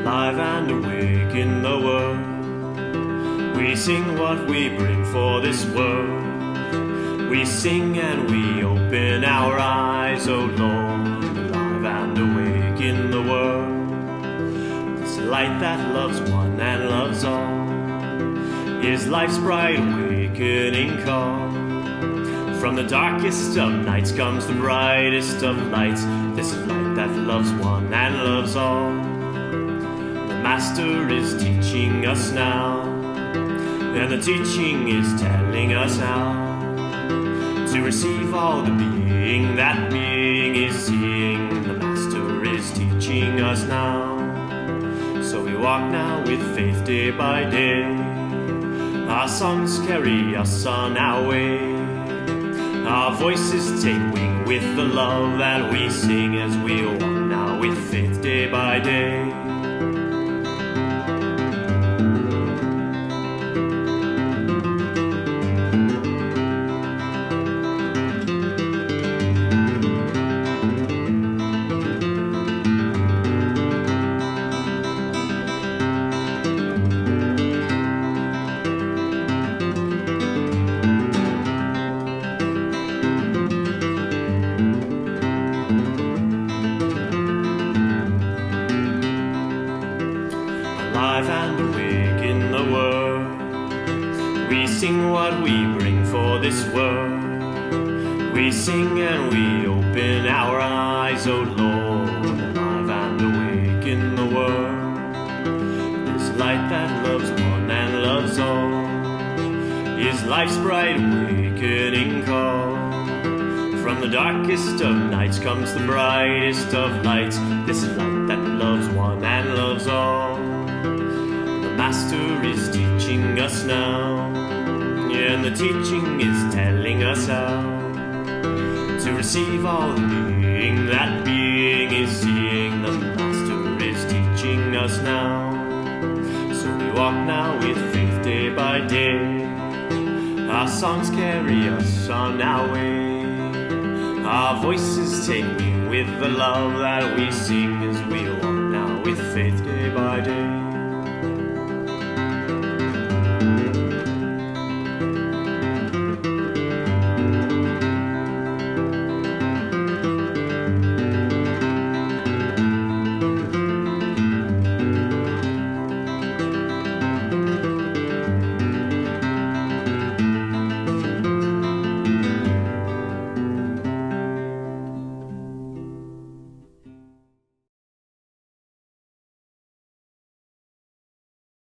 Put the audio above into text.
alive and awake in the world. We sing what we bring for this world. We sing and we open our eyes, oh Lord, alive and awake in the world. This light that loves one and loves all is life's bright awakening call. From the darkest of nights comes the brightest of lights. This light that loves one and loves all. The Master is teaching us now, and the teaching is telling us how to receive all the being that being is seeing. The Master is teaching us now. So we walk now with faith day by day. Our songs carry us on our way. Our voices take wing with the love that we sing as we walk now with faith day by day. Alive and awake in the world. We sing what we bring for this world. We sing and we open our eyes, oh Lord, alive and awake in the world. This light that loves one and loves all is life's bright awakening call. From the darkest of nights comes the brightest of lights. This light that loves one and loves all. Master is teaching us now, and the teaching is telling us how to receive all the being that being is seeing. The Master is teaching us now. So we walk now with faith day by day. Our songs carry us on our way. Our voices take wing with the love that we sing as we walk now with faith